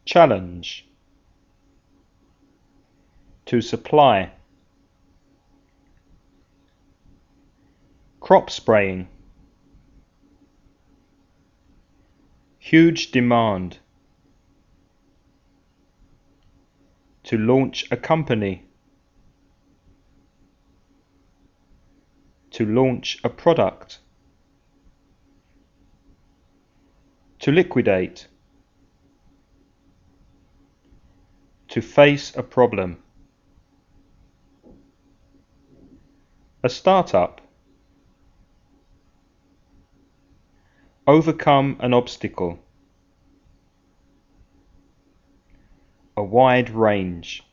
challenge, to supply, crop spraying, huge demand, to launch a company, to launch a product, to liquidate, to face a problem. A startup, overcome an obstacle, a wide range.